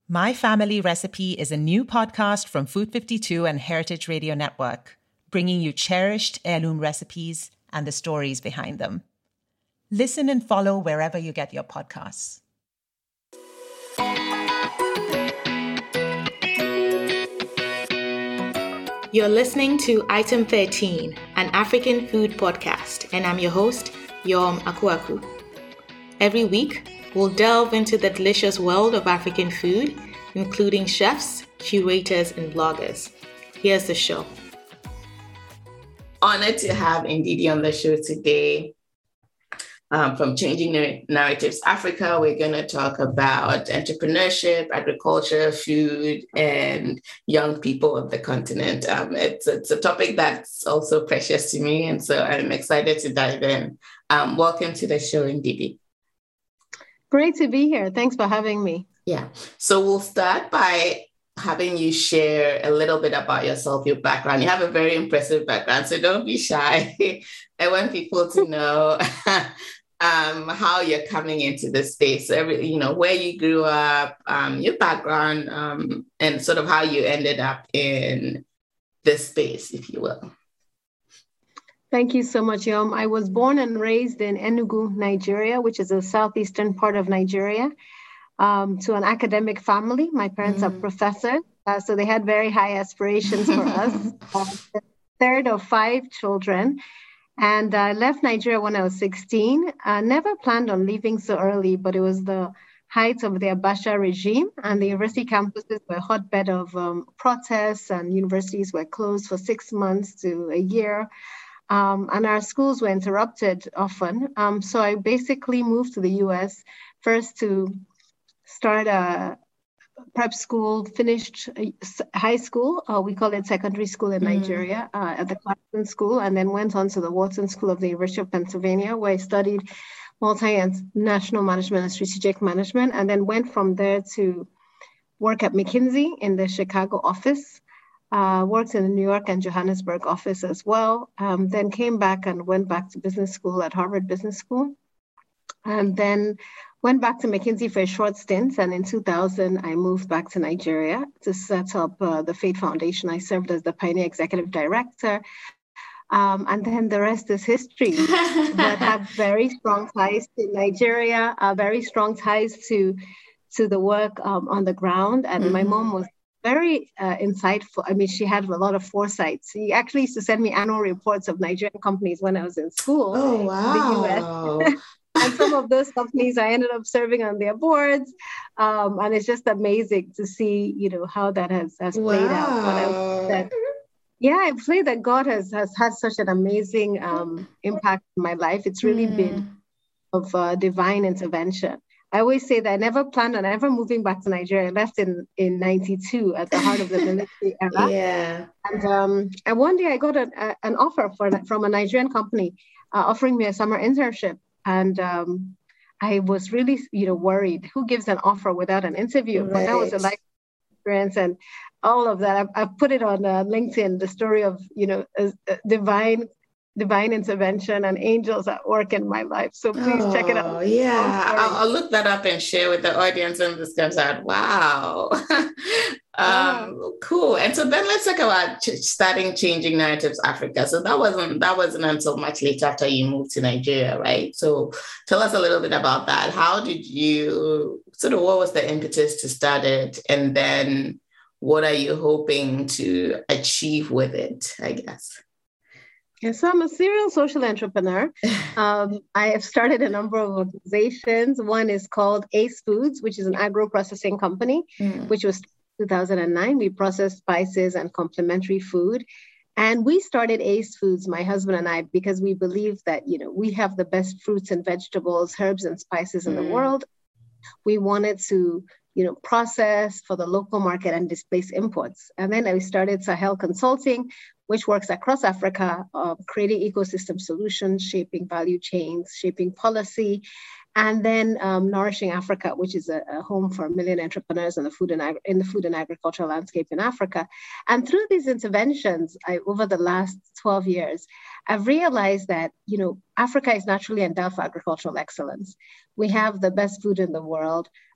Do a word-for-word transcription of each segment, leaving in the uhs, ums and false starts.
My Family Recipe is a new podcast from Food fifty-two and Heritage Radio Network, bringing you cherished heirloom recipes and the stories behind them. Listen and follow wherever you get your podcasts. You're listening to Item thirteen, an African food podcast, and I'm your host, Yom Akuaku. Every week, we'll delve into the delicious world of African food, including chefs, curators, and bloggers. Here's the show. Honored to have Ndidi on the show today. Um, from Changing Narratives Africa, we're going to talk about entrepreneurship, agriculture, food, and young people of the continent. Um, it's, it's a topic that's also precious to me, and so I'm excited to dive in. Um, welcome to the show, Ndidi. Great to be here. Thanks for having me. Yeah. So we'll start by having you share a little bit about yourself, your background. You have a very impressive background, so don't be shy. I want people to know um, how you're coming into the space. So every, you know, where you grew up, um, your background, um, and sort of how you ended up in this space, if you will. Thank you so much, Yom. I was born and raised in Enugu, Nigeria, which is the southeastern part of Nigeria, um, to an academic family. My parents mm. are professors, uh, so they had very high aspirations for us. Uh, the third of five children. And I left Nigeria when I was sixteen. I never planned on leaving so early, but it was the height of the Abacha regime, and the university campuses were a hotbed of um, protests, and universities were closed for six months to a year. Um, and our schools were interrupted often. Um, so I basically moved to the U S first to start a prep school, finished high school. Uh, we call it secondary school in mm. Nigeria, uh, at the Clarkson School, and then went on to the Wharton School of the University of Pennsylvania, where I studied multi-national management and strategic management, and then went from there to work at McKinsey in the Chicago office. Uh, worked in the New York and Johannesburg office as well, um, then came back and went back to business school at Harvard Business School, and then went back to McKinsey for a short stint. And in two thousand, I moved back to Nigeria to set up uh, the Fate Foundation. I served as the Pioneer Executive Director, um, and then the rest is history. But have very strong ties to Nigeria, uh, very strong ties to, to the work um, on the ground. And mm-hmm. my mom was very uh, insightful. I mean, she had a lot of foresight. She actually used to send me annual reports of Nigerian companies when I was in school. Oh, wow. In the U S. And some of those companies, I ended up serving on their boards. Um, and it's just amazing to see, you know, how that has, has wow. played out. But I, that, yeah, I pray that God has, has had such an amazing um, impact in my life. It's really mm. been of uh, divine intervention. I always say that I never planned on ever moving back to Nigeria. I left in, in ninety-two at the heart of the military era. Yeah. And um, and one day I got a, a, an offer for, from a Nigerian company uh, offering me a summer internship. And um, I was really, you know, worried. Who gives an offer without an interview? Right. But that was a life experience, and all of that. I've, I've put it on uh, LinkedIn, the story of, you know, a, a divine divine intervention and angels at work in my life. So please oh, check it out. Yeah, I'll, I'll look that up and share with the audience when this comes out. Wow. um, yeah. Cool. And so then let's talk about ch- starting Changing Narratives Africa. So that wasn't that wasn't until much later after you moved to Nigeria, right? So tell us a little bit about that. How did you, sort of what was the impetus to start it? And then what are you hoping to achieve with it, I guess? Yeah, so I'm a serial social entrepreneur. Um, I have started a number of organizations. One is called Ace Foods, which is an agro-processing company, mm. which was two thousand nine. We process spices and complementary food. And we started Ace Foods, my husband and I, because we believe that, you know, we have the best fruits and vegetables, herbs and spices in mm. the world. We wanted to, you know, process for the local market and displace imports. And then we started Sahel Consulting, which works across Africa, uh, creating ecosystem solutions, shaping value chains, shaping policy, and then um, Nourishing Africa, which is a, a home for a million entrepreneurs in the food and ag- in the food and agricultural landscape in Africa. And through these interventions, I, over the last twelve years, I've realized that, you know, Africa is naturally endowed for agricultural excellence. We have the best food in the world.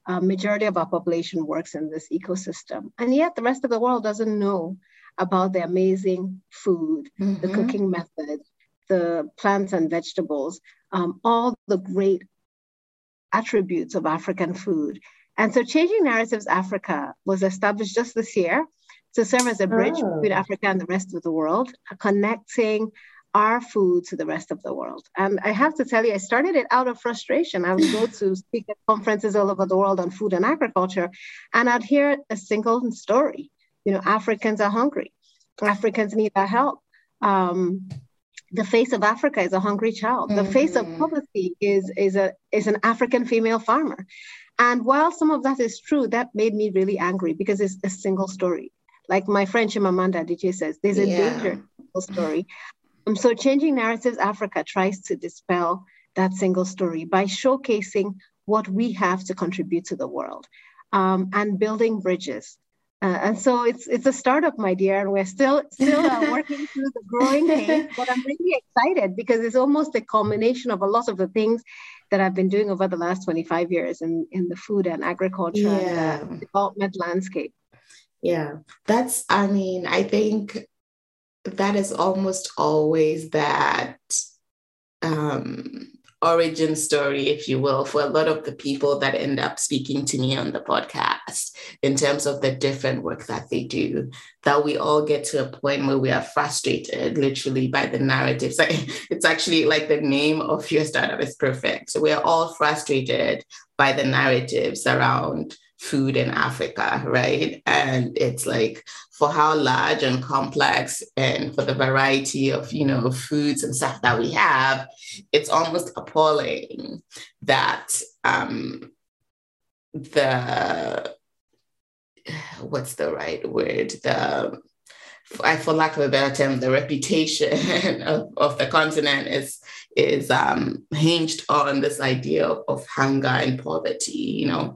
a majority of our population works in this ecosystem. And yet the rest of the world doesn't know about the amazing food, mm-hmm. the cooking method, the plants and vegetables, um, all the great attributes of African food. And so Changing Narratives Africa was established just this year to serve as a bridge oh. between Africa and the rest of the world, connecting our food to the rest of the world. And I have to tell you, I started it out of frustration. I would go to speak at conferences all over the world on food and agriculture, and I'd hear a single story. You know, Africans are hungry. Africans need our help. Um, the face of Africa is a hungry child. Mm-hmm. The face of poverty is, is, a, is an African female farmer. And while some of that is true, that made me really angry because it's a single story. Like my friend Chimamanda Adichie says, there's a yeah. danger story. Um, so Changing Narratives Africa tries to dispel that single story by showcasing what we have to contribute to the world um, and building bridges. Uh, and so it's it's a startup, my dear, and we're still still uh, working through the growing pains, but I'm really excited because it's almost a culmination of a lot of the things that I've been doing over the last twenty-five years in, in the food and agriculture yeah. and uh, development landscape. Yeah, that's, I mean, I think that is almost always that um, origin story, if you will, for a lot of the people that end up speaking to me on the podcast in terms of the different work that they do, that we all get to a point where we are frustrated literally by the narratives. It's actually like the name of your startup is perfect. So we are all frustrated by the narratives around food in Africa, right? And it's like, for how large and complex and for the variety of, you know, foods and stuff that we have, it's almost appalling that um, the, what's the right word? The, for lack of a better term, the reputation of, of the continent is is um, hinged on this idea of, of hunger and poverty, you know,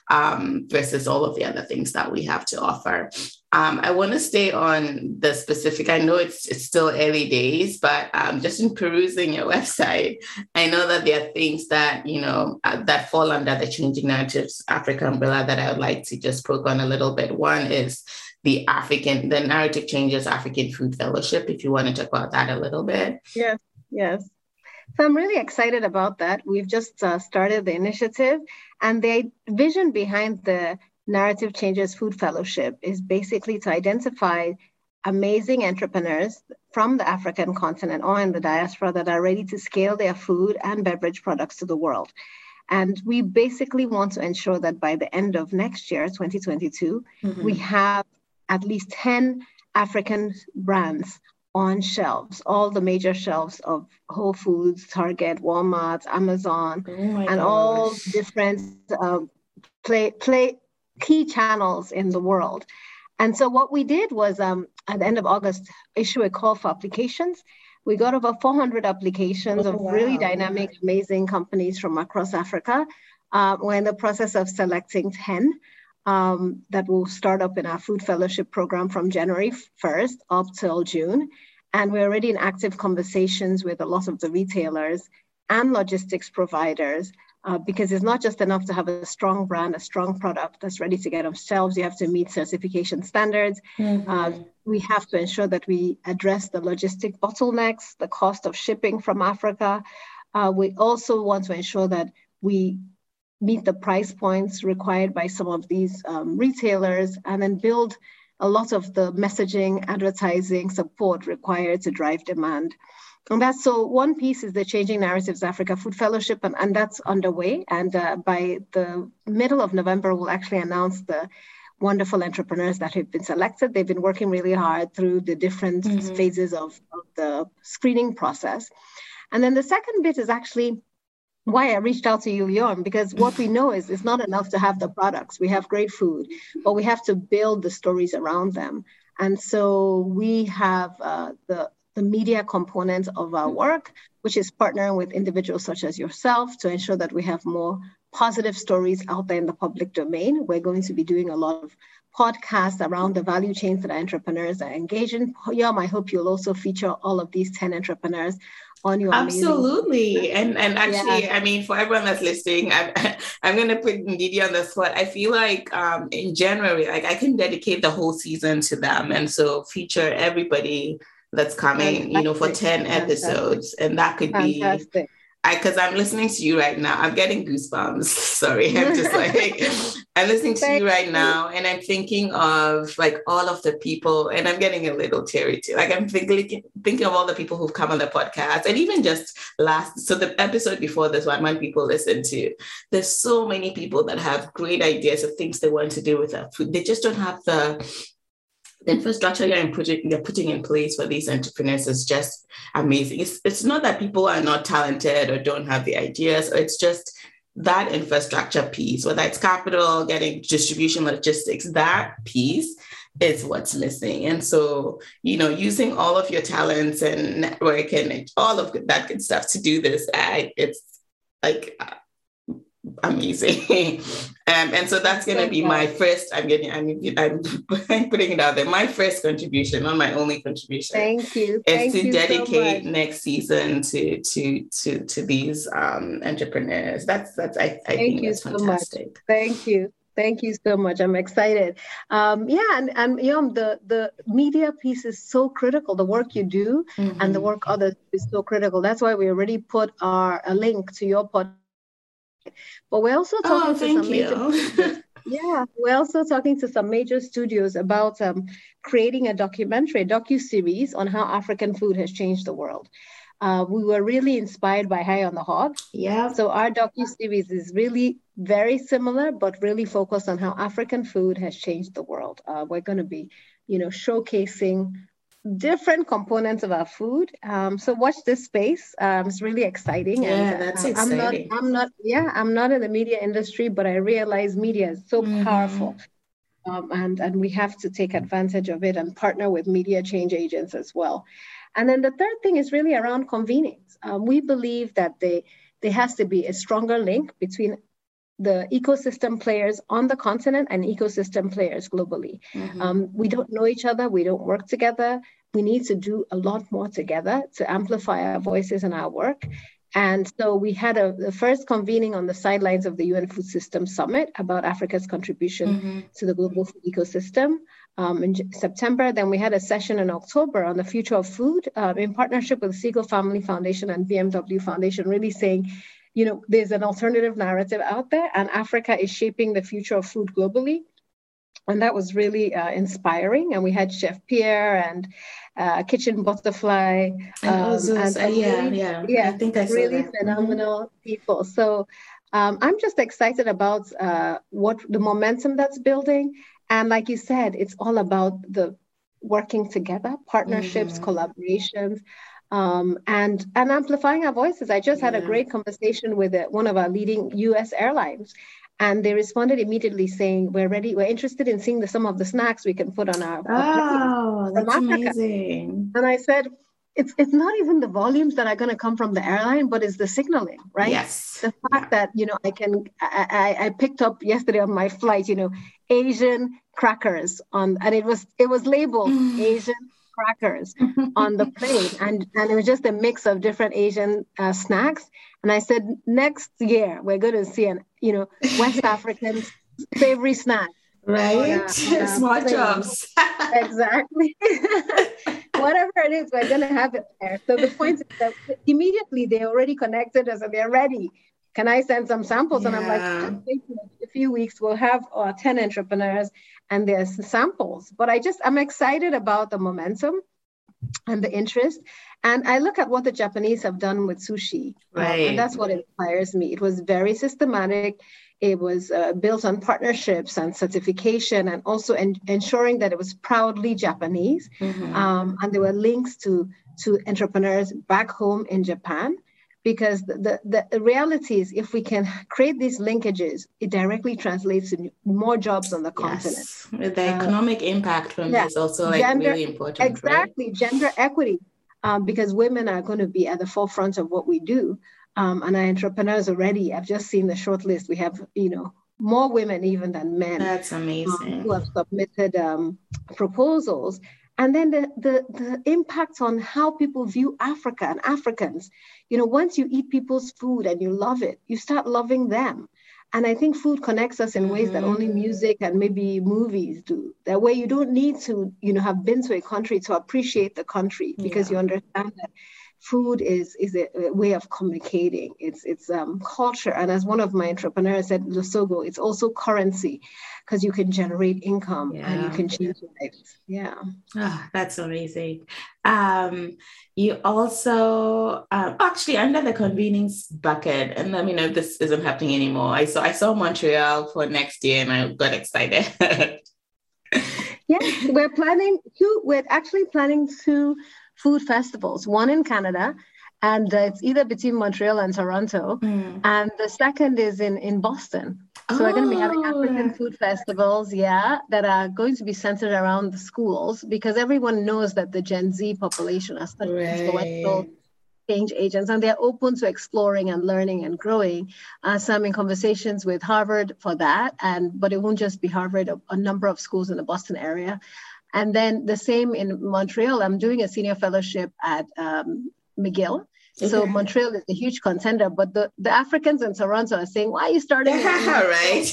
um, versus all of the other things that we have to offer. Um, I want to stay on the specific. I know it's it's still early days, but um, just in perusing your website, I know that there are things that, you know, uh, that fall under the Changing Narratives Africa umbrella that I would like to just poke on a little bit. One is the African, the Narrative Changes African Food Fellowship, if you want to talk about that a little bit. Yes, yes. So I'm really excited about that. We've just uh, started the initiative, and the vision behind the Narrative Changes Food Fellowship is basically to identify amazing entrepreneurs from the African continent or in the diaspora that are ready to scale their food and beverage products to the world. And we basically want to ensure that by the end of next year, twenty twenty-two, mm-hmm. we have at least ten African brands on shelves, all the major shelves of Whole Foods, Target, Walmart, Amazon, oh and gosh. all different uh, play, play key channels in the world. And so what we did was um, at the end of August, issue a call for applications. We got over four hundred applications oh, of wow. really dynamic, amazing companies from across Africa. Uh, we're in the process of selecting ten um, that will start up in our food fellowship program from January first up till June. And we're already in active conversations with a lot of the retailers and logistics providers, uh, because it's not just enough to have a strong brand, a strong product that's ready to get on shelves. You have to meet certification standards. Mm-hmm. Uh, we have to ensure that we address the logistic bottlenecks, the cost of shipping from Africa. Uh, we also want to ensure that we meet the price points required by some of these um, retailers, and then build a lot of the messaging, advertising support required to drive demand. And that's so one piece is the Changing Narratives Africa Food Fellowship, and, and that's underway. And uh, by the middle of November, we'll actually announce the wonderful entrepreneurs that have been selected. They've been working really hard through the different mm-hmm. phases of, of the screening process. And then the second bit is actually why I reached out to you, Yom, because what we know is it's not enough to have the products. We have great food, but we have to build the stories around them. And so we have uh, the, the media component of our work, which is partnering with individuals such as yourself to ensure that we have more positive stories out there in the public domain. We're going to be doing a lot of podcasts around the value chains that entrepreneurs are engaged in. Yom, I hope you'll also feature all of these ten entrepreneurs on your absolutely amazing- and and actually yeah. I mean, for everyone that's listening, I'm I'm gonna put Ndidi on the spot. I feel like um in January, like I can dedicate the whole season to them, and so feature everybody that's coming, Fantastic. you know, for ten episodes. Fantastic. And that could Fantastic. be because I'm listening to you right now. I'm getting goosebumps. Sorry. I'm just like, I'm listening to you right now. And I'm thinking of like all of the people, and I'm getting a little teary too. Like I'm thinking, thinking of all the people who've come on the podcast, and even just last, so the episode before this one, when people listen to, there's so many people that have great ideas of things they want to do with their food. They just don't have the The infrastructure you're putting, you're putting in place for these entrepreneurs is just amazing. It's, it's not that people are not talented or don't have the ideas. It's just that infrastructure piece, whether it's capital, getting distribution, logistics, that piece is what's missing. And so, you know, using all of your talents and network and all of that good stuff to do this, I, it's like amazing. Um, and so that's going to be my first, I'm getting, I'm, I'm putting it out there, my first contribution, not my only contribution. Thank you. Is Thank to you dedicate so next season to, to, to, to these um, entrepreneurs. That's, that's, I, I think that's so fantastic. Much. Thank you. Thank you so much. I'm excited. Um, yeah, and, and Yom, the, the media piece is so critical. The work you do mm-hmm. and the work others is so critical. That's why we already put our a link to your podcast. But we're also talking oh, to some major yeah, we're also talking to some major studios about um, creating a documentary, a docu-series on how African food has changed the world. Uh, we were really inspired by High on the Hog. Yeah. So our docu-series is really very similar, but really focused on how African food has changed the world. Uh, we're going to be, you know, showcasing different components of our food. Um, so watch this space. Um, it's really exciting. Yeah, and, that's uh, exciting. I'm not, I'm not, yeah, I'm not in the media industry, but I realize media is so mm-hmm. powerful. Um, and, and we have to take advantage of it and partner with media change agents as well. And then the third thing is really around convenience. Um, we believe that they, there has to be a stronger link between the ecosystem players on the continent and ecosystem players globally. Mm-hmm. Um, we don't know each other. We don't work together. We need to do a lot more together to amplify our voices and our work. And so we had a, the first convening on the sidelines of the U N Food Systems Summit about Africa's contribution mm-hmm. to the global food ecosystem um, in September. Then we had a session in October on the future of food uh, in partnership with Siegel Family Foundation and B M W Foundation, really saying, you know, there's an alternative narrative out there and Africa is shaping the future of food globally. And that was really uh, inspiring. And we had Chef Pierre and uh, Kitchen Butterfly. Um, and also, and uh, yeah, really, yeah, yeah, I think I saw really that. phenomenal mm-hmm. people. So um, I'm just excited about uh, what the momentum that's building. And like you said, it's all about the working together, partnerships, mm-hmm. collaborations. Um, and, and amplifying our voices. I just yeah. had a great conversation with uh, one of our leading U S airlines, and they responded immediately saying, we're ready, we're interested in seeing the, some of the snacks we can put on our, oh, our that's Africa. Amazing. And I said, it's it's not even the volumes that are going to come from the airline, but it's the signaling, right? Yes. The fact yeah. that, you know, I can, I, I, I picked up yesterday on my flight, you know, Asian crackers on, and it was, it was labeled Asian crackers on the plane, and and it was just a mix of different Asian uh, snacks. And I said, next year we're going to see an you know West African savory snack, right? Uh, Smart jobs. Exactly. Whatever it is, we're going to have it there. So the point is that immediately they already connected us and they're ready. Can I send some samples? Yeah. And I'm like, in a few weeks we'll have uh, ten entrepreneurs and there's samples. But I just, I'm excited about the momentum and the interest. And I look at what the Japanese have done with sushi. Right. Um, and that's what inspires me. It was very systematic. It was uh, built on partnerships and certification, and also en- ensuring that it was proudly Japanese. Mm-hmm. Um, and there were links to, to entrepreneurs back home in Japan. Because the, the, the reality is, if we can create these linkages, it directly translates to more jobs on the continent. Yes. The economic uh, impact from yeah. this is also like gender, really important. Exactly, right? Gender equity, um, because women are going to be at the forefront of what we do. Um, and our entrepreneurs already, I've just seen the short list. We have, you know, more women even than men. That's amazing. Um, who have submitted um, proposals. And then the, the, the impact on how people view Africa and Africans. You know, once you eat people's food and you love it, you start loving them. And I think food connects us in mm-hmm. ways that only music and maybe movies do. That way you don't need to, you know, have been to a country to appreciate the country, because yeah. you understand that food is, is a, a way of communicating. It's it's um, culture. And as one of my entrepreneurs said, Lusogo, it's also currency, because you can generate income yeah. and you can change lives. Yeah. Oh, that's amazing. Um, you also, um, actually under the convenience bucket, and let me know if this isn't happening anymore. I saw, I saw Montreal for next year and I got excited. Yeah, we're planning two, we're actually planning two food festivals, one in Canada, and uh, it's either between Montreal and Toronto, mm. and the second is in, in Boston. So oh. we're going to be having African food festivals, yeah, that are going to be centered around the schools, because everyone knows that the Gen Z population are such right. influential change agents, and they're open to exploring and learning and growing. Uh, so I'm in conversations with Harvard for that, and but it won't just be Harvard, a, a number of schools in the Boston area. And then the same in Montreal, I'm doing a senior fellowship at um, McGill. Okay. So Montreal is a huge contender, but the, the Africans in Toronto are saying, why are you starting? Right.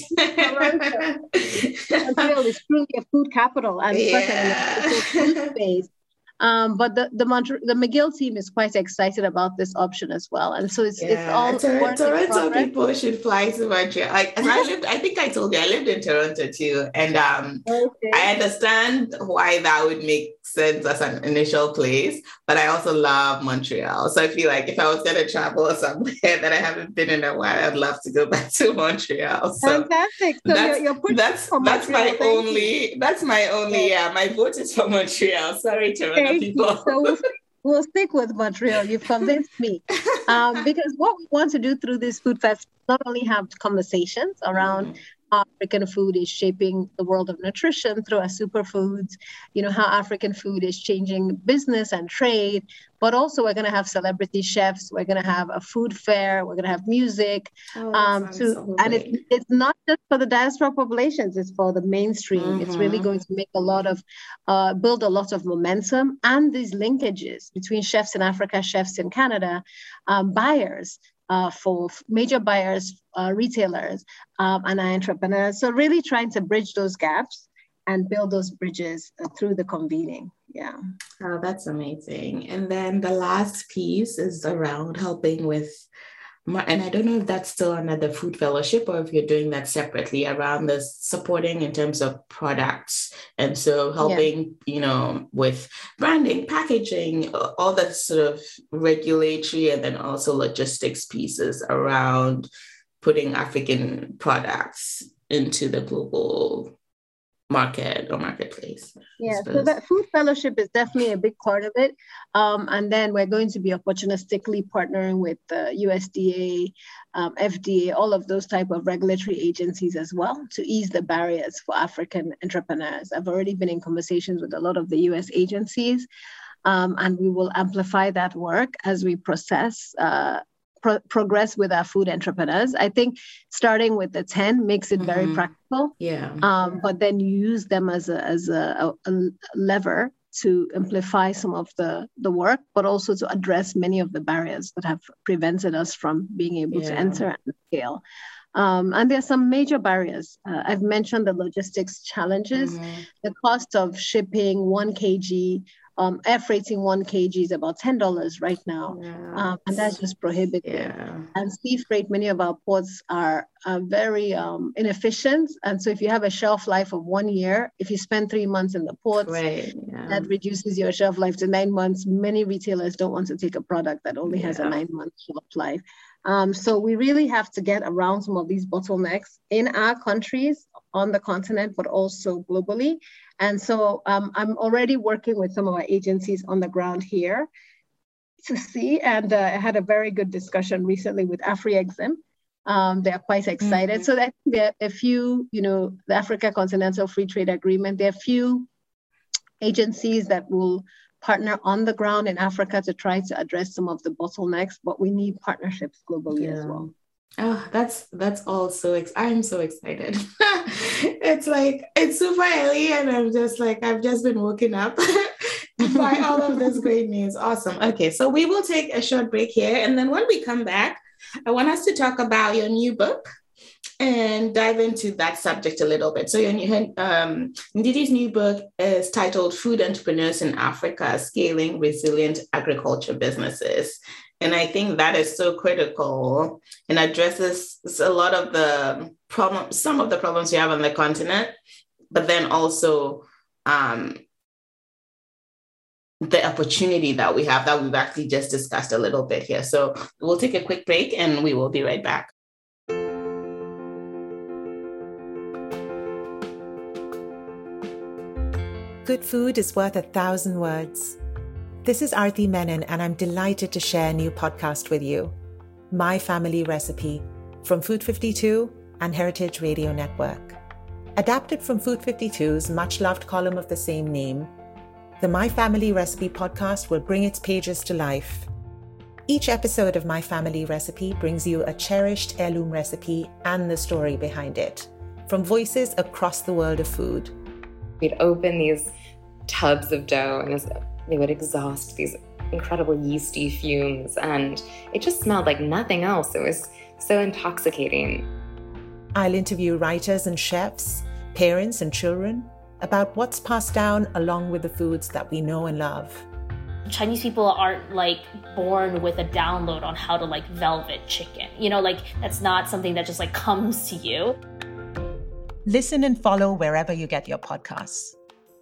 Montreal is truly a food capital and yeah. such an food space. Um, but the the, Montre- the McGill team is quite excited about this option as well, and so it's yeah. it's all Tor- Toronto people should fly to Montreal. I, and I lived. I think I told you I lived in Toronto too, and um, okay. I understand why that would make sense as an initial place. But I also love Montreal, so I feel like if I was going to travel somewhere that I haven't been in a while, I'd love to go back to Montreal. So fantastic! So that's you're, you're that's, that's my only. That's my only. Yeah, my vote is for Montreal. Sorry, Toronto. People. So we'll, we'll stick with Montreal. You've convinced me. Um, because what we want to do through this food fest, not only have conversations around mm. how African food is shaping the world of nutrition through our superfoods, you know, how African food is changing business and trade, but also we're going to have celebrity chefs. We're going to have a food fair. We're going to have music. Oh, um, to, so and it's, it's not just for the diaspora populations, it's for the mainstream. Mm-hmm. It's really going to make a lot of, uh, build a lot of momentum, and these linkages between chefs in Africa, chefs in Canada, um, buyers, Uh, for major buyers, uh, retailers, um, and our entrepreneurs. So really trying to bridge those gaps and build those bridges uh, through the convening. Yeah. Oh, that's amazing. And then the last piece is around helping with, and I don't know if that's still under the Food Fellowship or if you're doing that separately, around the supporting in terms of products. And so helping, yeah. you know, with branding, packaging, all that sort of regulatory and then also logistics pieces around putting African products into the global market or marketplace. Yeah, so that Food Fellowship is definitely a big part of it. Um, and then we're going to be opportunistically partnering with the U S D A, um, F D A, all of those type of regulatory agencies as well to ease the barriers for African entrepreneurs. I've already been in conversations with a lot of the U S agencies, um, and we will amplify that work as we process uh, Pro- progress with our food entrepreneurs. I think starting with the ten makes it very mm-hmm. practical. Yeah. Um, but then you use them as a as a, a, a lever to amplify some of the, the work, but also to address many of the barriers that have prevented us from being able yeah. to enter and scale. Um, and there's some major barriers. Uh, I've mentioned the logistics challenges, mm-hmm. the cost of shipping one kilogram. Um, air freighting one kilogram is about ten dollars right now, yeah. um, and that's just prohibitive. Yeah. And sea freight, many of our ports are, are very um, inefficient. And so if you have a shelf life of one year, if you spend three months in the ports, right. yeah. that reduces your shelf life to nine months. Many retailers don't want to take a product that only yeah. has a nine month shelf life. Um, so we really have to get around some of these bottlenecks in our countries, on the continent, but also globally. And so um, I'm already working with some of our agencies on the ground here to see, and uh, I had a very good discussion recently with AfriExim. Um, they're quite excited. Mm-hmm. So that there are a few, you know, the Africa Continental Free Trade Agreement, there are a few agencies that will partner on the ground in Africa to try to address some of the bottlenecks, but we need partnerships globally yeah. as well. Oh, that's that's all so ex- I'm so excited. It's like it's super early and I'm just like I've just been woken up by all of this great news. Awesome. Okay, so we will take a short break here, and then when we come back, I want us to talk about your new book and dive into that subject a little bit. So your new, um, Ndidi's new book is titled Food Entrepreneurs in Africa, Scaling Resilient Agriculture Businesses. And I think that is so critical and addresses a lot of the problems, some of the problems we have on the continent, but then also um, the opportunity that we have that we've actually just discussed a little bit here. So we'll take a quick break and we will be right back. Good food is worth a thousand words. This is Aarti Menon, and I'm delighted to share a new podcast with you, My Family Recipe, from Food fifty-two and Heritage Radio Network. Adapted from Food fifty-two's much-loved column of the same name, the My Family Recipe podcast will bring its pages to life. Each episode of My Family Recipe brings you a cherished heirloom recipe and the story behind it, from voices across the world of food. We'd open these tubs of dough and they would exhaust these incredible yeasty fumes, and it just smelled like nothing else. It was so intoxicating. I'll interview writers and chefs, parents and children about what's passed down along with the foods that we know and love. Chinese people aren't like born with a download on how to like velvet chicken. You know, like that's not something that just like comes to you. Listen and follow wherever you get your podcasts.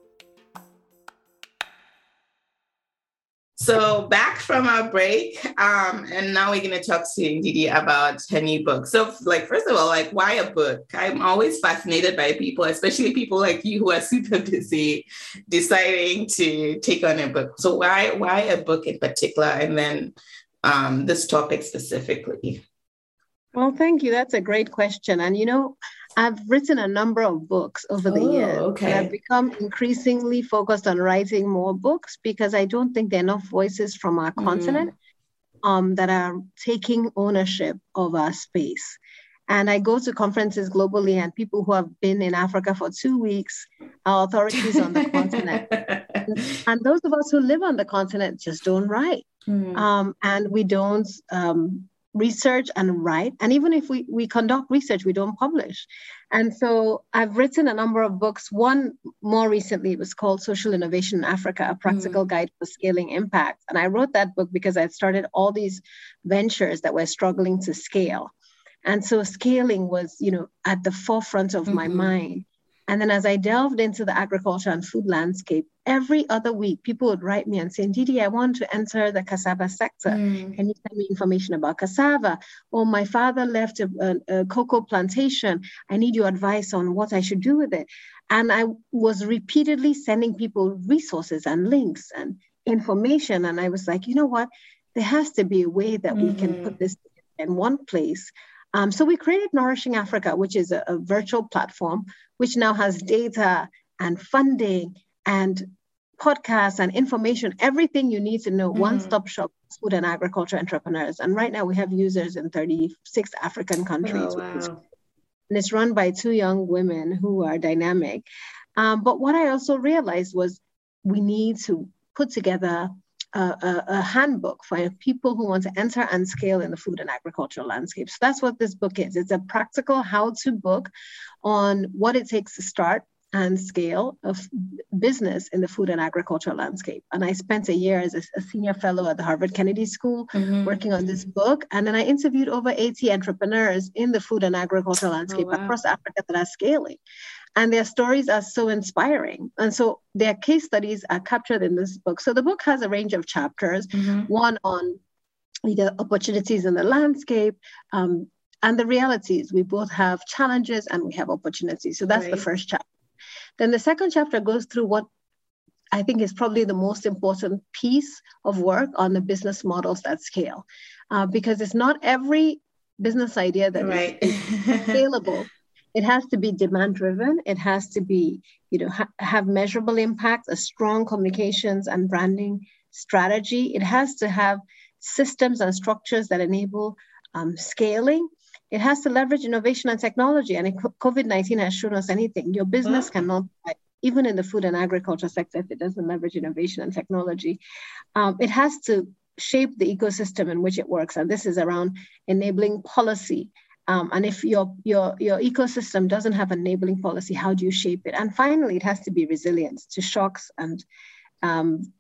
So back from our break, um, and now we're going to talk to Ndidi about her new book. So like, first of all, like, why a book? I'm always fascinated by people, especially people like you who are super busy deciding to take on a book. So why, why a book in particular? And then um, this topic specifically? Well, thank you. That's a great question. And, you know, I've written a number of books over the oh, years. Okay. And I've become increasingly focused on writing more books because I don't think there are enough voices from our mm. continent um, that are taking ownership of our space. And I go to conferences globally, and people who have been in Africa for two weeks are authorities on the continent. And those of us who live on the continent just don't write. Mm. Um, and we don't um, research and write. And even if we, we conduct research, we don't publish. And so I've written a number of books. One more recently was called Social Innovation in Africa, A Practical mm. Guide for Scaling Impact. And I wrote that book because I started all these ventures that were struggling to scale. And so scaling was, you know, at the forefront of mm-hmm. my mind. And then as I delved into the agriculture and food landscape, every other week, people would write me and say, Ndidi, I want to enter the cassava sector. Mm. Can you send me information about cassava? Or my father left a, a, a cocoa plantation. I need your advice on what I should do with it. And I was repeatedly sending people resources and links and information. And I was like, you know what? There has to be a way that mm-hmm. we can put this in one place. Um, so we created Nourishing Africa, which is a, a virtual platform, which now has data and funding and podcasts and information, everything you need to know, mm-hmm. one-stop shop food and agriculture entrepreneurs. And right now we have users in thirty-six African countries. Oh, wow. And it's run by two young women who are dynamic. Um, but what I also realized was we need to put together A, a, a handbook for people who want to enter and scale in the food and agricultural landscape. So that's what this book is. It's a practical how-to book on what it takes to start and scale a business in the food and agricultural landscape. And I spent a year as a, a senior fellow at the Harvard Kennedy School mm-hmm. working on this book. And then I interviewed over eighty entrepreneurs in the food and agricultural landscape oh, wow. across Africa that are scaling. And their stories are so inspiring. And so their case studies are captured in this book. So the book has a range of chapters, mm-hmm. one on the opportunities in the landscape um, and the realities. We both have challenges and we have opportunities. So that's right. the first chapter. Then the second chapter goes through what I think is probably the most important piece of work on the business models that scale, uh, because it's not every business idea that right. is scalable It has to be demand driven. It has to be, you know, ha- have measurable impact, a strong communications and branding strategy. It has to have systems and structures that enable um, scaling. It has to leverage innovation and technology. And COVID nineteen has shown us anything. Your business mm-hmm. cannot, even in the food and agriculture sector, if it doesn't leverage innovation and technology. Um, it has to shape the ecosystem in which it works. And this is around enabling policy. Um, and if your, your, your ecosystem doesn't have enabling policy, how do you shape it? And finally, it has to be resilient to shocks and um,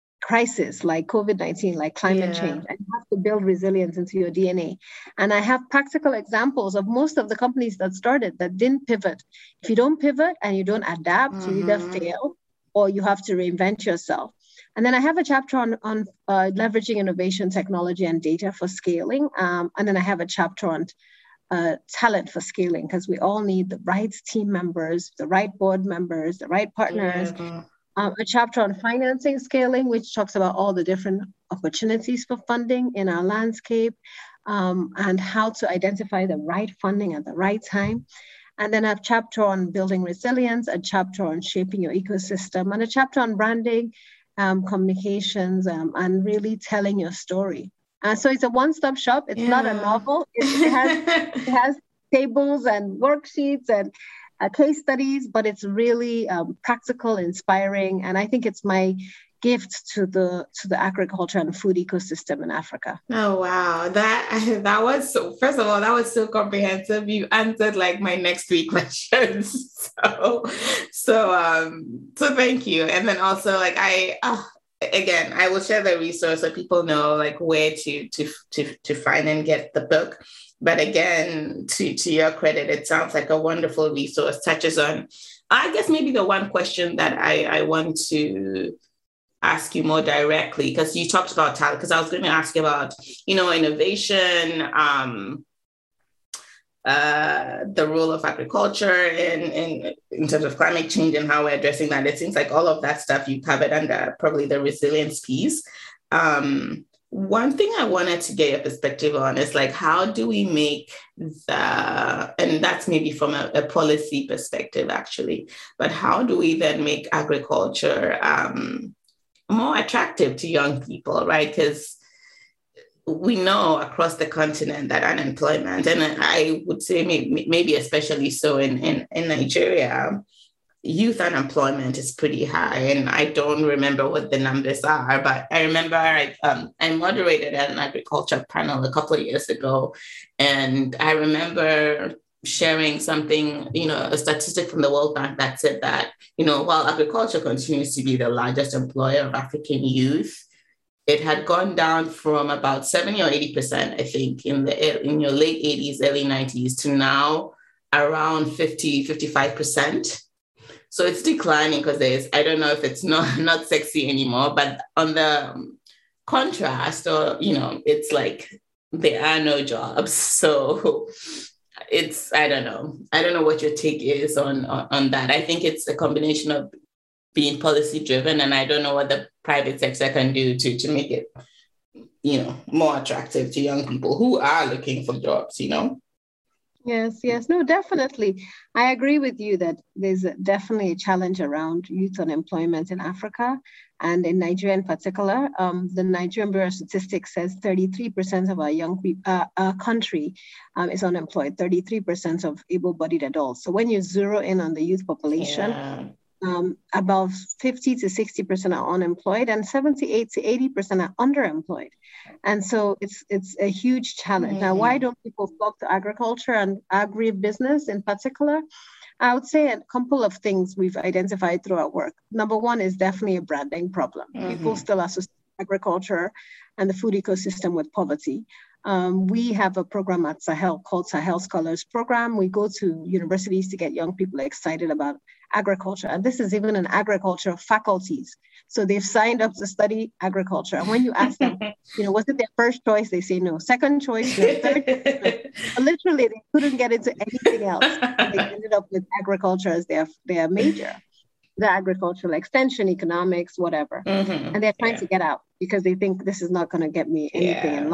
crisis like COVID nineteen, like climate yeah. change. And you have to build resilience into your D N A. And I have practical examples of most of the companies that started that didn't pivot. If you don't pivot and you don't adapt, mm-hmm. you either fail or you have to reinvent yourself. And then I have a chapter on, on uh, leveraging innovation, technology, and data for scaling. Um, and then I have a chapter on uh, talent for scaling, because we all need the right team members, the right board members, the right partners. Yeah. Um, a chapter on financing scaling, which talks about all the different opportunities for funding in our landscape, um, and how to identify the right funding at the right time. And then a chapter on building resilience, a chapter on shaping your ecosystem, and a chapter on branding, um, communications, um, and really telling your story. Uh, so it's a one-stop shop. It's yeah. not a novel. It, it has it has tables and worksheets and uh, case studies, but it's really um, practical, inspiring, and I think it's my gift to the to the agriculture and food ecosystem in Africa. Oh wow, that that was so. First of all, that was so comprehensive. You answered like my next three questions. So, so um, so thank you. And then also like I. Uh, Again, I will share the resource so people know like where to to to to find and get the book. But again, to, to your credit, it sounds like a wonderful resource, touches on, I guess maybe the one question that I, I want to ask you more directly, because you talked about talent, because I was going to ask you about, you know, innovation, um, Uh, the role of agriculture in, in, in terms of climate change and how we're addressing that. It seems like all of that stuff you covered under probably the resilience piece. Um, one thing I wanted to get your perspective on is like, how do we make the, and that's maybe from a, a policy perspective actually, but how do we then make agriculture um, more attractive to young people, right? Because we know across the continent that unemployment, and I would say maybe, maybe especially so in, in, in Nigeria, youth unemployment is pretty high. And I don't remember what the numbers are, but I remember I, um, I moderated at an agriculture panel a couple of years ago. And I remember sharing something, you know, a statistic from the World Bank that said that, you know, while agriculture continues to be the largest employer of African youth, it had gone down from about seventy or eighty percent, I think, in the in your late eighties, early nineties, to now around fifty, fifty-five percent. So it's declining because there's, I don't know if it's not, not sexy anymore, but on the contrast, or, you know, it's like there are no jobs. So it's, I don't know. I don't know what your take is on, on, on that. I think it's a combination of being policy driven, and I don't know what the private sector can do to, to make it, you know, more attractive to young people who are looking for jobs, you know? Yes, yes, no, definitely. I agree with you that there's definitely a challenge around youth unemployment in Africa and in Nigeria in particular. Um, the Nigerian Bureau of Statistics says thirty-three percent of our young people, uh, our country um, is unemployed, thirty-three percent of able-bodied adults. So when you zero in on the youth population, yeah. Um, about fifty to sixty percent are unemployed and seventy-eight to eighty percent are underemployed. And so it's it's a huge challenge. Mm-hmm. Now, why don't people flock to agriculture and agribusiness in particular? I would say a couple of things we've identified through our work. Number one is definitely a branding problem. Mm-hmm. People still associate agriculture and the food ecosystem with poverty. Um, we have a program at Sahel called Sahel Scholars Program. We go to universities to get young people excited about agriculture. And this is even an agriculture faculties. So they've signed up to study agriculture. And when you ask them, you know, was it their first choice? They say no. Second choice, no. Third choice. No. Literally, they couldn't get into anything else. They ended up with agriculture as their, their major. The agricultural extension, economics, whatever. Mm-hmm. And they're trying yeah. to get out because they think this is not going to get me anything yeah. in life.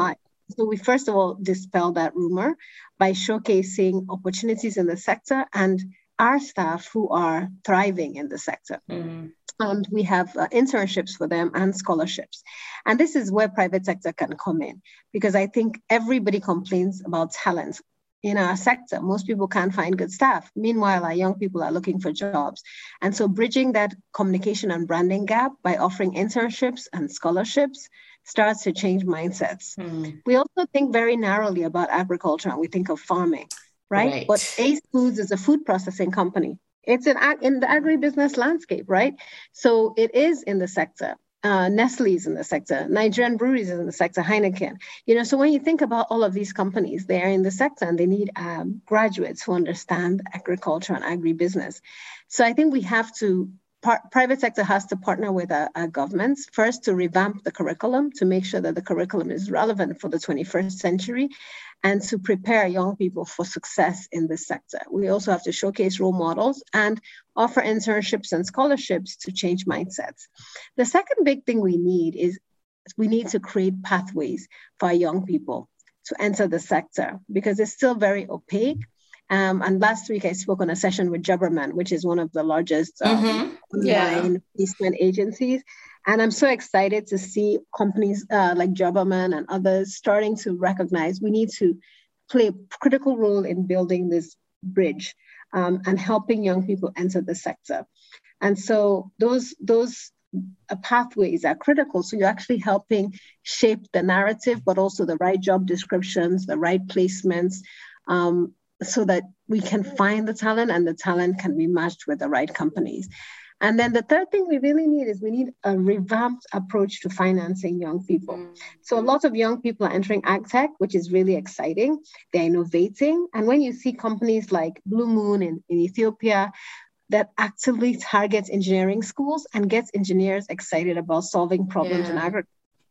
So we first of all dispel that rumor by showcasing opportunities in the sector and our staff who are thriving in the sector. Mm. And we have uh, internships for them and scholarships. And this is where private sector can come in, because I think everybody complains about talent in our sector. Most people can't find good staff. Meanwhile, our young people are looking for jobs. And so bridging that communication and branding gap by offering internships and scholarships starts to change mindsets. Mm. We also think very narrowly about agriculture, and we think of farming, right? right. But Ace Foods is a food processing company. It's an in the agribusiness landscape, right? So it is in the sector. Uh, Nestle is in the sector. Nigerian Breweries is in the sector. Heineken. You know, so when you think about all of these companies, they are in the sector and they need um, graduates who understand agriculture and agribusiness. So I think we have to. Par- private sector has to partner with our, our governments first to revamp the curriculum, to make sure that the curriculum is relevant for the twenty-first century, and to prepare young people for success in this sector. We also have to showcase role models and offer internships and scholarships to change mindsets. The second big thing we need is we need to create pathways for our young people to enter the sector, because it's still very opaque. Um, and last week I spoke on a session with Jobberman, which is one of the largest um, mm-hmm. yeah. online placement agencies. And I'm so excited to see companies uh, like Jobberman and others starting to recognize we need to play a critical role in building this bridge um, and helping young people enter the sector. And so those, those uh, pathways are critical. So you're actually helping shape the narrative, but also the right job descriptions, the right placements, um, so that we can find the talent and the talent can be matched with the right companies. And then the third thing we really need is we need a revamped approach to financing young people. Mm. So a lot of young people are entering AgTech, which is really exciting. They're innovating. And when you see companies like Blue Moon in, in Ethiopia that actively targets engineering schools and gets engineers excited about solving problems yeah. in agriculture,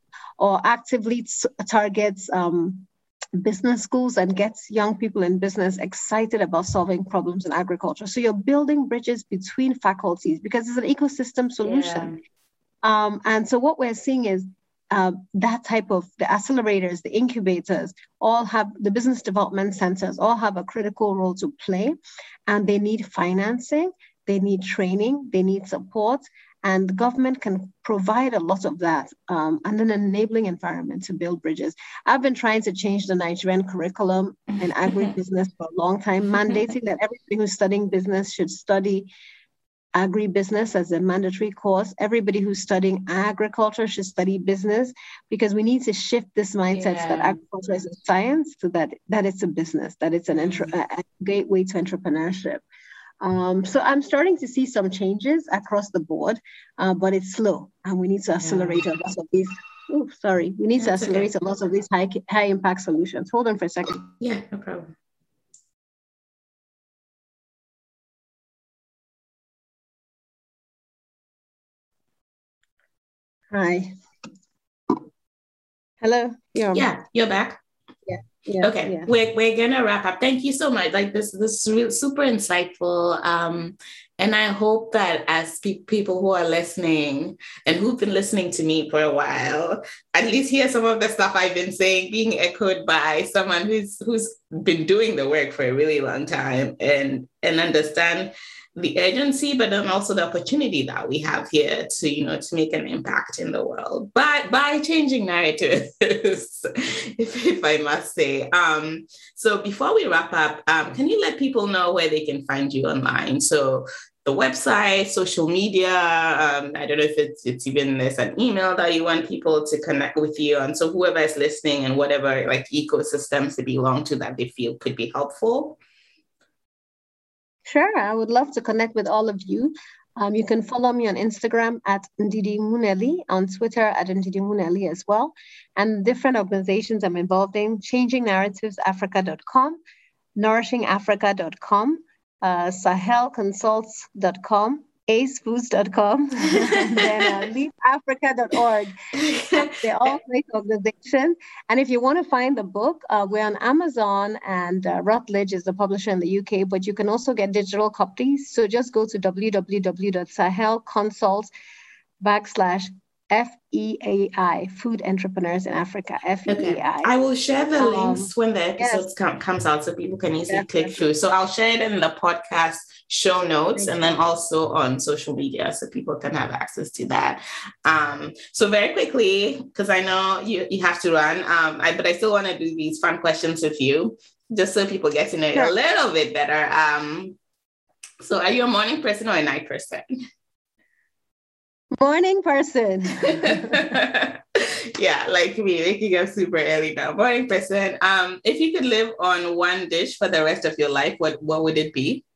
or actively t- targets um, business schools and gets young people in business excited about solving problems in agriculture. So you're building bridges between faculties because it's an ecosystem solution. Yeah. Um, and so what we're seeing is uh, that type of, the accelerators, the incubators, all have, the business development centers all have a critical role to play, and they need financing, they need training, they need support. And the government can provide a lot of that um, and an enabling environment to build bridges. I've been trying to change the Nigerian curriculum in agribusiness for a long time, mandating that everybody who's studying business should study agribusiness as a mandatory course. Everybody who's studying agriculture should study business, because we need to shift this mindset yeah. that agriculture is a science to that, that it's a business, that it's an intro, a gateway to entrepreneurship. Um, so I'm starting to see some changes across the board, uh, but it's slow, and we need to accelerate yeah. a lot of these. Oh, sorry, we need That's to accelerate okay. a lot of these high high impact solutions. Hold on for a second. Yeah, no problem. Hi. Hello. You're yeah, you're back. Yeah. Yeah, okay, yeah. we're we're gonna wrap up. Thank you so much. Like this, this is really super insightful. Um, and I hope that as pe- people who are listening and who've been listening to me for a while, at least hear some of the stuff I've been saying being echoed by someone who's who's been doing the work for a really long time, and and understand the urgency, but then also the opportunity that we have here to, you know, to make an impact in the world by, by changing narratives, if, if I must say. Um, so before we wrap up, um, can you let people know where they can find you online? So the website, social media, um, I don't know if it's, it's even there's an email that you want people to connect with you. And so whoever is listening and whatever like ecosystems they belong to that they feel could be helpful. Sure, I would love to connect with all of you. Um, you can follow me on Instagram at Ndidi Muneli, on Twitter at Ndidi Muneli as well, and different organizations I'm involved in: changing narratives africa dot com, nourishing africa dot com, uh, sahel consults dot com, ace foods dot com, and then uh, leap africa dot org. They're all great organizations. And if you want to find the book, uh, we're on Amazon, and uh, Routledge is the publisher in the U K, but you can also get digital copies. So just go to w w w dot sahel consult backslash F E A I, Food Entrepreneurs in Africa, F E A I. Okay. I will share the Um, links when the episodes yes. come, comes out so people can easily Definitely. click through. So I'll share it in the podcast show notes Thank and then also on social media so people can have access to that. Um, so very quickly, because I know you, you have to run, um, I, but I still want to do these fun questions with you just so people get to know you Sure. a little bit better. Um, so are you a morning person or a night person? Morning person. Yeah, like me, waking up super early now. Morning person. Um, if you could live on one dish for the rest of your life, what what would it be?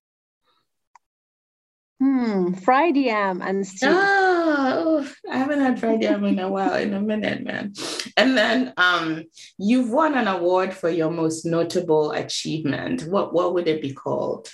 Hmm, fried yam and stew. Oh, I haven't had fried yam in a while, in a minute, man. And then um, you've won an award for your most notable achievement. What what would it be called?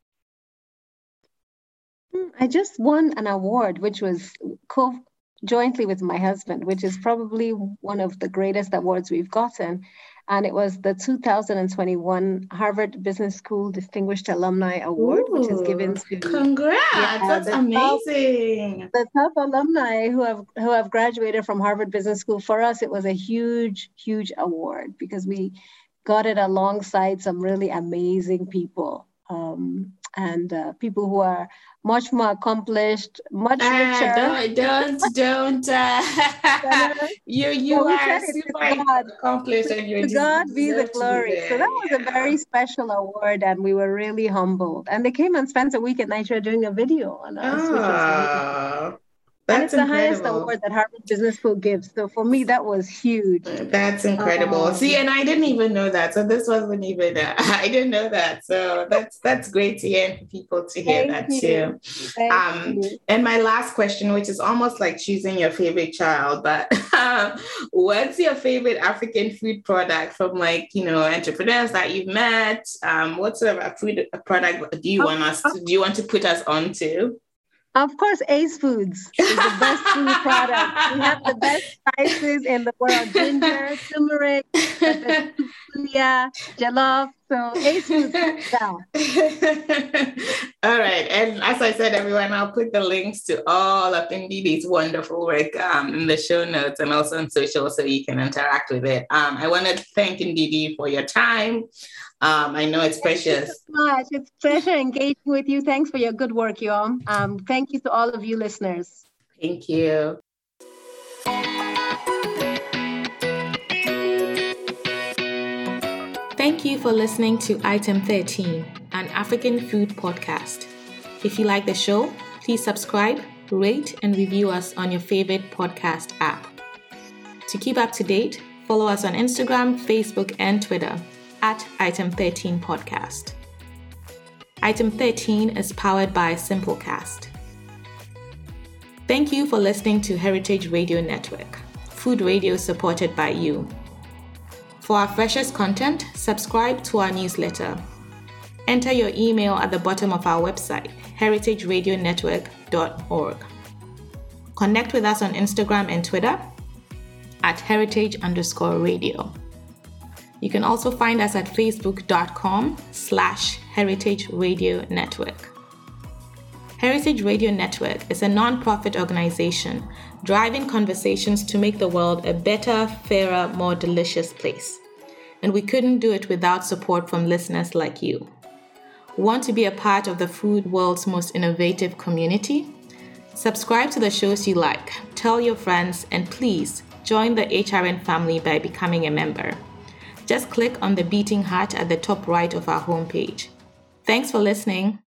I just won an award, which was co jointly with my husband, which is probably one of the greatest awards we've gotten. And it was the two thousand twenty-one Harvard Business School Distinguished Alumni Award, Ooh, which is given to congrats! yeah, That's the amazing. Top, the top alumni who have who have graduated from Harvard Business School. For us, it was a huge, huge award because we got it alongside some really amazing people. Um, and uh, people who are much more accomplished, much richer. Uh, don't, don't, don't. Uh, you you well, are super God. accomplished, and you're to just God be the glory. So that was yeah. a very special award, and we were really humbled. And they came and spent a week at Nigeria doing a video on us, oh, which was wonderful. That's and it's the incredible. highest award that Harvard Business School gives. So for me, that was huge. That's incredible. Um, See, and I didn't even know that. So this wasn't even, uh, I didn't know that. So that's that's great to hear for people to hear that you. too. Thank um, you. And my last question, which is almost like choosing your favorite child, but um, what's your favorite African food product from like, you know, entrepreneurs that you've met? Um, what sort of a food product do you want us to, do you want to put us on to? Of course, Ace Foods is the best food product. We have the best spices in the world: ginger, turmeric, yeah, jollof. So Ace Foods down. All right, and as I said, everyone, I'll put the links to all of Ndidi's wonderful work um, in the show notes and also on social, so you can interact with it. Um, I want to thank Ndidi for your time. Um, I know it's thank precious. You so much. It's a pleasure engaging with you. Thanks for your good work, Yom. Um, thank you to all of you listeners. Thank you. Thank you for listening to Item thirteen, an African food podcast. If you like the show, please subscribe, rate, and review us on your favorite podcast app. To keep up to date, follow us on Instagram, Facebook, and Twitter at Item thirteen Podcast. Item thirteen is powered by Simplecast. Thank you for listening to Heritage Radio Network, food radio supported by you. For our freshest content, subscribe to our newsletter. Enter your email at the bottom of our website, heritage radio network dot org. Connect with us on Instagram and Twitter at heritage underscore radio. You can also find us at facebook.com slash Heritage Radio Network. Heritage Radio Network is a non-profit organization driving conversations to make the world a better, fairer, more delicious place. And we couldn't do it without support from listeners like you. Want to be a part of the food world's most innovative community? Subscribe to the shows you like, tell your friends, and please join the H R N family by becoming a member. Just click on the beating heart at the top right of our homepage. Thanks for listening.